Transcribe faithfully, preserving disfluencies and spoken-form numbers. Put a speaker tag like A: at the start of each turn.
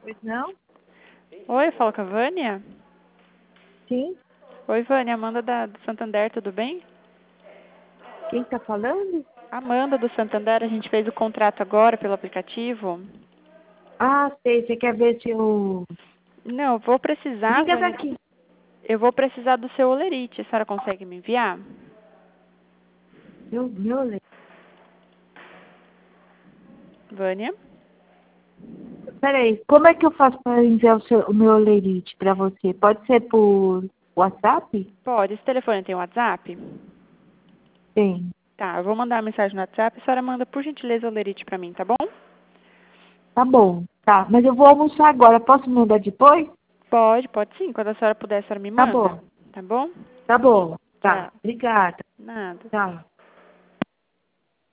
A: Pois não?
B: Oi, fala com a Vânia?
A: Sim.
B: Oi, Vânia, Amanda da, do Santander, tudo bem?
A: Quem tá falando?
B: Amanda do Santander, a gente fez o contrato agora pelo aplicativo.
A: Ah, sei. Você quer ver se eu...
B: Não, eu vou precisar,
A: Liga
B: Vânia,
A: daqui.
B: eu vou precisar do seu olerite. A senhora consegue me enviar?
A: Meu, meu leite.
B: Vânia?
A: Peraí, como é que eu faço para enviar o, seu, o meu leirite para você? Pode ser por WhatsApp?
B: Pode. Esse telefone tem WhatsApp?
A: Tem.
B: Tá, eu vou mandar uma mensagem no WhatsApp. A senhora manda, por gentileza, o olerite pra mim, tá bom?
A: Tá bom. Tá, mas eu vou almoçar agora. Posso mandar depois?
B: Pode, pode sim. Quando a senhora puder, a senhora me
A: Tá
B: manda.
A: bom.
B: Tá bom?
A: Tá bom. Tá.
B: Tchau.
A: Obrigada.
B: Nada.
A: Tchau.